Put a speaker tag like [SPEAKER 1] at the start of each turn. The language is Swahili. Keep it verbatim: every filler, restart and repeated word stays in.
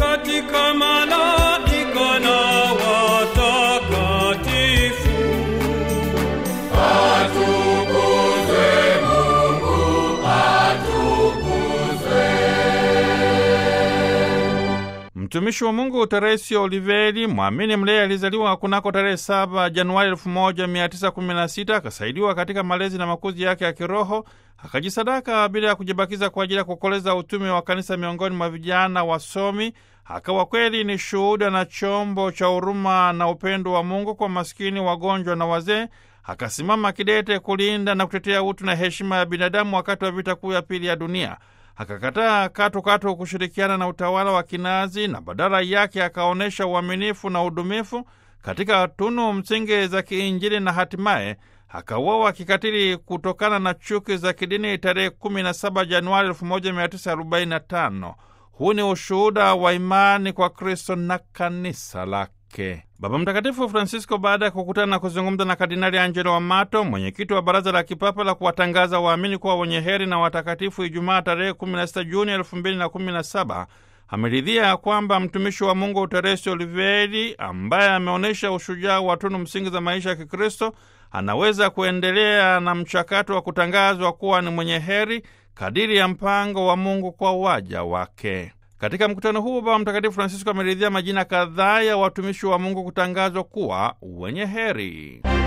[SPEAKER 1] katika malaika na watakatifu.
[SPEAKER 2] Atukuzwe Mungu, atukuzwe.
[SPEAKER 3] Mtumishi wa Mungu Teresio Oliveri, mwamini mlei, alizaliwa kunako tarehe saba Januari elfu moja mia tisa kumi na sita. Akasaidiwa katika malezi na makuzi yake ya kiroho, akajisadaka bila ya kujibakiza kwa ajili ya kukoleza utume wa kanisa miongoni mwa vijana wasomi. Akawa kweli ni shuhuda na chombo cha huruma na upendo wa Mungu kwa maskini, wagonjwa na wazee. Akasimama kidete kulinda na kutetea utu na heshima ya binadamu wakati wa vita kuu ya pili ya dunia. Akakataa katu katu kushirikiana na utawala wa Kinazi, na badala yake akaonyesha uaminifu na udumifu katika tunu msingi za kiinjili, na hatimaye akauawa kikatili kutokana na chuki za kidini tarehe kumi na saba Januari elfu moja mia tisa arobaini na tano. Huu ni ushuhuda wa imani kwa Kristo na kanisa lake. Baba Mtakatifu Francisco, baada ya kukutana na kuzungumza na Kardinali Angelo Amato, mwenyekiti wa Baraza la Kipapa la kuwatangaza waamini kuwa wenye heri na watakatifu, Ijumaa tarehe kumi na sita Juni elfu mbili na kumi na saba, ameridhia kwamba mtumishi wa Mungu Teresio Oliveri, ambaye ameonyesha ushujaa wa tunu msingi za maisha ya Kikristo, anaweza kuendelea na mchakato wa kutangazwa kuwa ni mwenye heri kadiri ya mpango wa Mungu kwa waja wake. Katika mkutano huu, Baba Mtakatifu Francisco ameridhia majina kadhaa ya watumishi wa Mungu kutangazwa kuwa wenye heri.